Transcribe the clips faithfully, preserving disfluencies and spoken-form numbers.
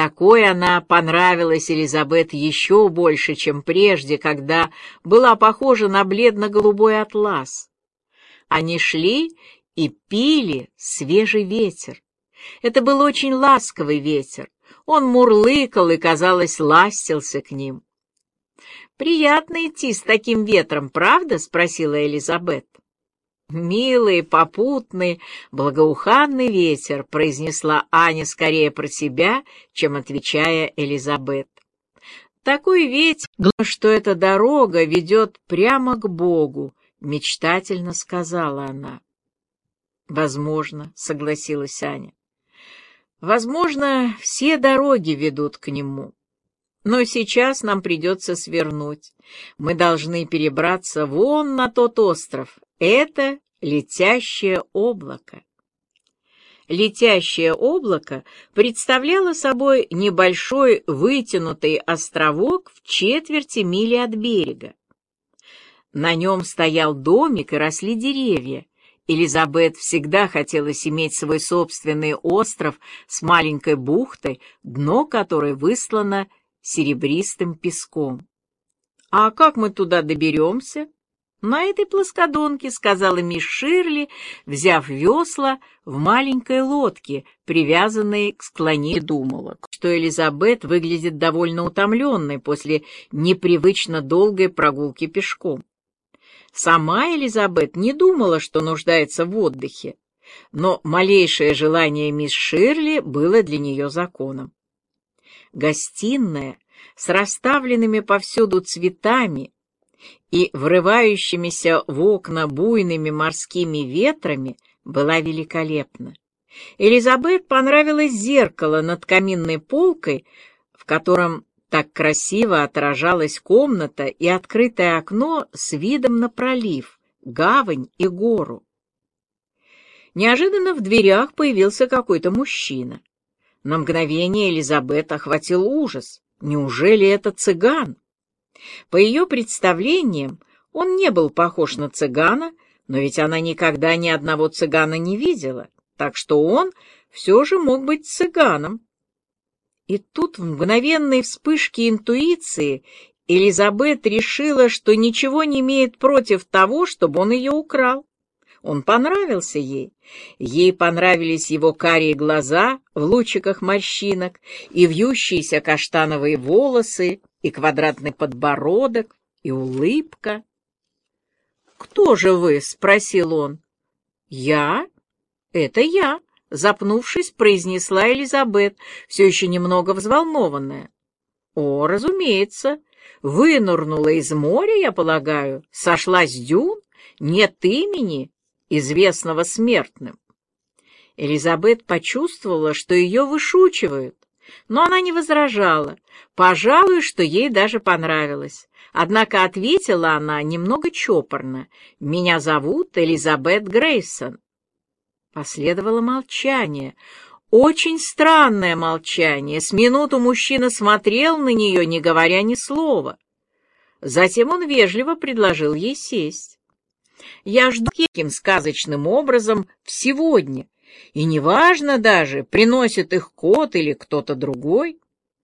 Такой она понравилась Элизабет еще больше, чем прежде, когда была похожа на бледно-голубой атлас. Они шли и пили свежий ветер. Это был очень ласковый ветер. Он мурлыкал и, казалось, ластился к ним. «Приятно идти с таким ветром, правда?» — спросила Элизабет. «Милый, попутный, благоуханный ветер», — произнесла Аня скорее про себя, чем отвечая Элизабет. «Такой ветер, что эта дорога ведет прямо к Богу», — мечтательно сказала она. «Возможно», — согласилась Аня. «Возможно, все дороги ведут к нему. Но сейчас нам придется свернуть. Мы должны перебраться вон на тот остров. Это летящее облако». Летящее облако представляло собой небольшой вытянутый островок в четверти мили от берега. На нем стоял домик и росли деревья. Элизабет всегда хотелось иметь свой собственный остров с маленькой бухтой, дно которой выслано серебристым песком. «А как мы туда доберемся?» «На этой плоскодонке», — сказала мисс Ширли, взяв весла в маленькой лодке, привязанной к склоне, думала, что Элизабет выглядит довольно утомленной после непривычно долгой прогулки пешком. Сама Элизабет не думала, что нуждается в отдыхе, но малейшее желание мисс Ширли было для нее законом. Гостиная с расставленными повсюду цветами и врывающимися в окна буйными морскими ветрами была великолепна. Элизабет понравилось зеркало над каминной полкой, в котором так красиво отражалась комната и открытое окно с видом на пролив, гавань и гору. Неожиданно в дверях появился какой-то мужчина. На мгновение Элизабет охватил ужас. Неужели это цыган? По ее представлениям, он не был похож на цыгана, но ведь она никогда ни одного цыгана не видела, так что он все же мог быть цыганом. И тут в мгновенной вспышке интуиции Элизабет решила, что ничего не имеет против того, чтобы он ее украл. Он понравился ей. Ей понравились его карие глаза в лучиках морщинок, и вьющиеся каштановые волосы, и квадратный подбородок, и улыбка. «Кто же вы?» — спросил он. «Я? Это я», — запнувшись, произнесла Элизабет, все еще немного взволнованная. «О, разумеется. Вынырнула из моря, я полагаю, сошла с дюн, нет имени, известного смертным». Элизабет почувствовала, что ее вышучивают, но она не возражала. Пожалуй, что ей даже понравилось. Однако ответила она немного чопорно: «Меня зовут Элизабет Грейсон». Последовало молчание. Очень странное молчание. С минуту мужчина смотрел на нее, не говоря ни слова. Затем он вежливо предложил ей сесть. «Я жду таким сказочным образом сегодня, и неважно даже, приносит их кот или кто-то другой.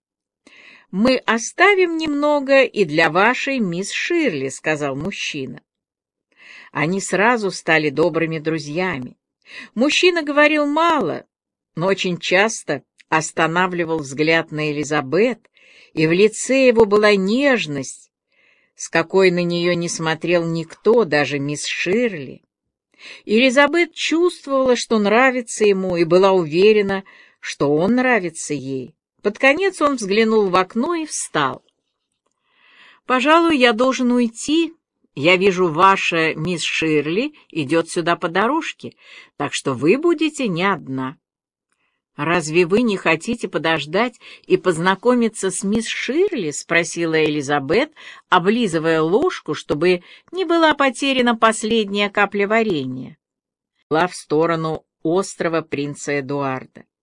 Мы оставим немного и для вашей мисс Ширли», — сказал мужчина. Они сразу стали добрыми друзьями. Мужчина говорил мало, но очень часто останавливал взгляд на Элизабет, и в лице его была нежность, с какой на нее не смотрел никто, даже мисс Ширли. Элизабет чувствовала, что нравится ему, и была уверена, что он нравится ей. Под конец он взглянул в окно и встал. «Пожалуй, я должен уйти. Я вижу, ваша мисс Ширли идет сюда по дорожке, так что вы будете не одна. «Разве вы не хотите подождать и познакомиться с мисс Ширли?» — спросила Элизабет, облизывая ложку, чтобы не была потеряна последняя капля варенья. Шла в сторону острова принца Эдуарда.